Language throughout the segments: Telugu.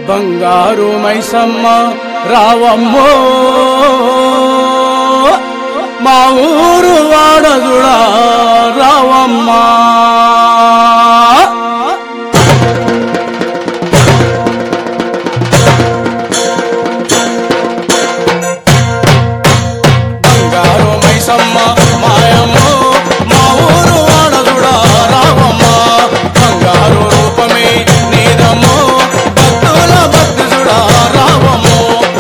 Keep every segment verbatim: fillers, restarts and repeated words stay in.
బంగారు మైసమ్మ రావమ్మో మా ఊరు వాడదుడా రావమ్మా బంగారు మైసమ్మ మాయమ్మో మా ఊరు వాడదుడా రావమ్మా బంగారు రూపమే నీదమ్మో భక్తుల భక్తుడా రావమ్మో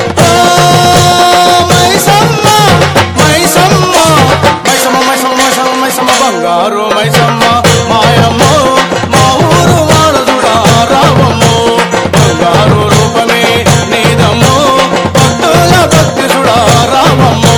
మైసమ్మ మైసమ్మ మైసమ్మ మైసమ్మ మైసమ్మ మైసమ్మ బంగారు మైసమ్మ మాయమ్మో మా ఊరు వాడదుడా రావమ్మో బంగారు రూపమే నీదమ్మో భక్తుల భక్తుడా రావమ్మో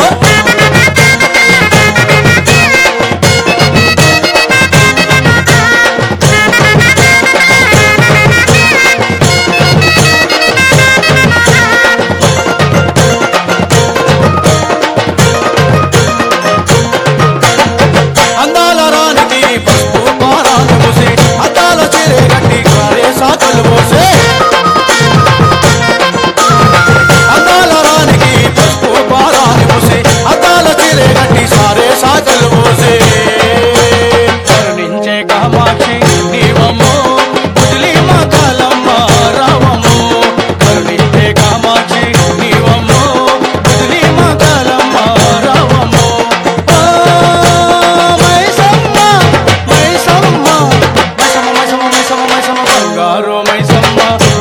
అందాల రానికి పసుపు పారాలు పోసే అద్దాల చీరే కట్టి కారే సాకలు పోసే అందాల రానికి పసుపు పారాలు పోసే అద్దాల చీరే కట్టి సారే సాకలు పోసే కరుణించే కామాక్షి నీవమ్మో ముదిలి మకాలమ్మ రావమ్మో కరుణించే కామాక్షి నీవమ్మో ముదిలి మకాలమ్మ రావమ్మో మైసమ్మ మైసమ్మ మైసమ్మ మైసమ్మ మైసమ్మ మైసమ్మ బంగారు మైసమ్మ